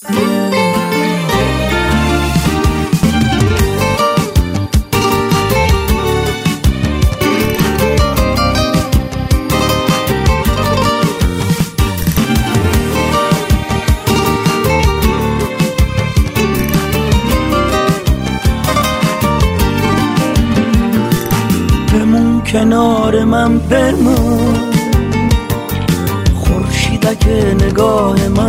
کنار من بمون، خورشیدک نگاه من،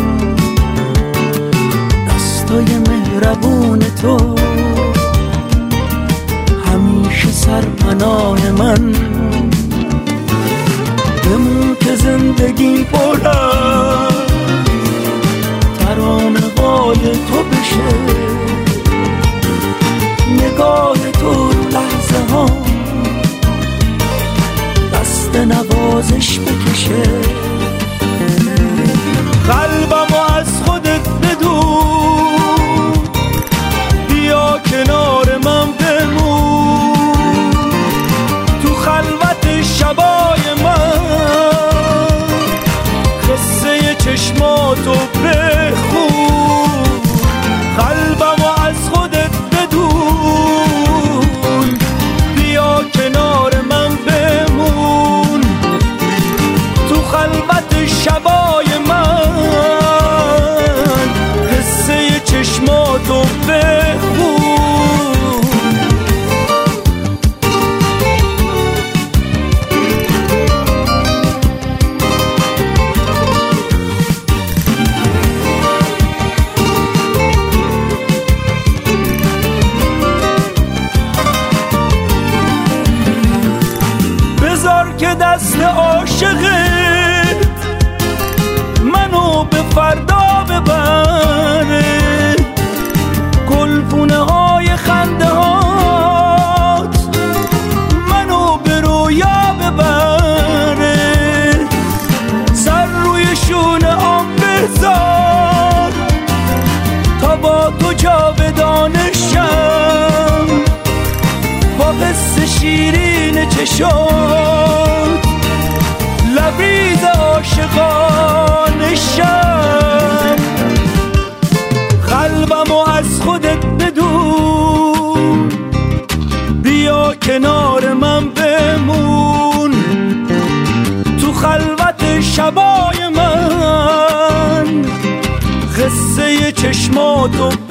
دستای مهربون تو همیشه سرپناه من. بمون که زندگی پر از ترانه‌های تو بشه، نگاه تو رو لحظه ها دست نوازش بکشه. قلبمو از خودت بدون، بیا کنار من بمون، تو خلوت شبای من قصه چشماتو بخون. قلبمو از خودت بدون، بیا کنار من بمون، تو خلوت شبای من قصه چشماتو بخون. بذار که دست عاشقت منو به فردا ببره، گلپونه های خنده هات منو به رویا ببره. سر روی شونه آن بذار تا با تو جاودانشم، با قصه شیرین چشات لبریز عاشقانشم. قلبمو از خودت بدون، بیا کنار من بمون، تو خلوت شبای من قصه چشماتو